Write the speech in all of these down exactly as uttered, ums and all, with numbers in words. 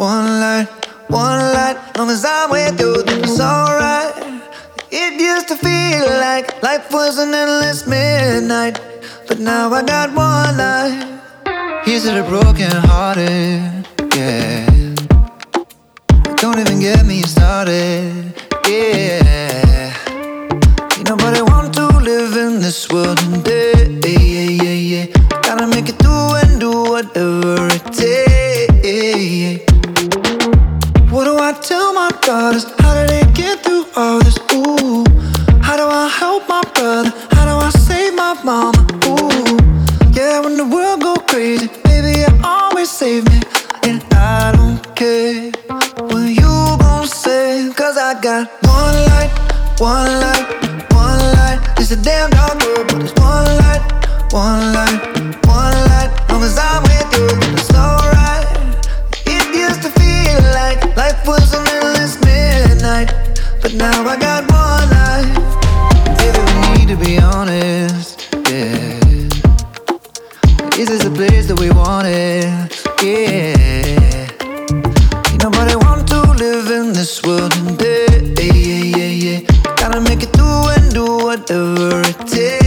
one light, one light. Long as I'm with you, then it's alright. It used to feel like life was an endless midnight, but now I got one life. Here's to the broken hearted, yeah. Don't even get me started, yeah. Ain't nobody want to live in this world today, yeah, yeah, yeah. Gotta make it through and do whatever it takes. What do I tell my daughters? How do they get through all this? Ooh, how do I help my brother? How do I save my mama? Ooh, yeah, when the world go crazy, baby, you always save me. And I don't care what you gon' say, cause I got one light, one light, one light. It's a damn dark world, but it's one light, one light, one light. Long as I'm with you, it's alright. It used to feel like life was an endless midnight, but now I got one life. Baby, we need to be honest, yeah. Is this the place that we wanted? Yeah. Ain't nobody want to live in this world today, yeah, yeah, yeah. Gotta make it through and do whatever it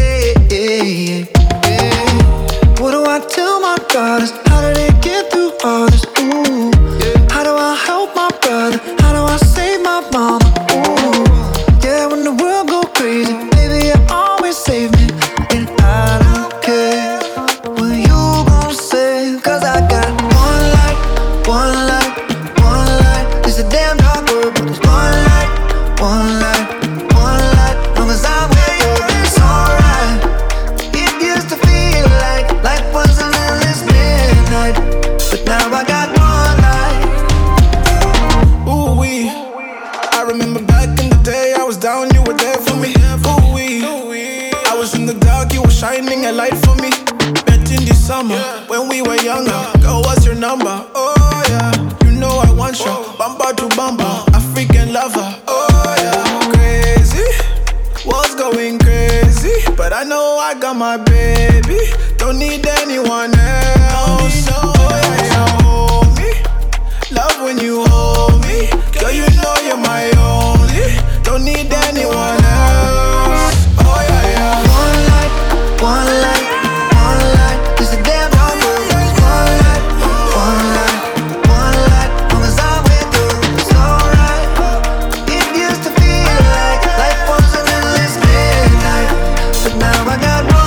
takes, yeah. What do I tell my daughters? How do they get through all this? Ooh, how do I help my brother? How do I save my mama? Ooh, yeah, when the world go crazy, baby, you always save me. And I don't care what you gon' say, cause I got one light, one light, one light. It's a damn dark world, but it's one light, one light, one light. Long as I'm with you, it's alright. It used to feel like life was an endless midnight, but now I got one light. Ooh wee, I remember back in the day, I was down, you were there for me. Ooh wee, I was in the dark, you were shining a light for me. Met in the summer, when we were younger. Girl, what's your number? Oh yeah, you know I want you. Bumper to bumper, African lover. Oh yeah, crazy, what's going crazy? But I know I got my baby, don't need anyone else. Oh yeah, yeah, hold me, love when you hold me. Girl, you know you're my only, don't need anyone else. Oh yeah, yeah. One light, one light, one light. It's a damn dark world, but it's one light, one light, one light. Long as I'm with you, it's alright. It used to feel like life was an endless midnight, but now I got one.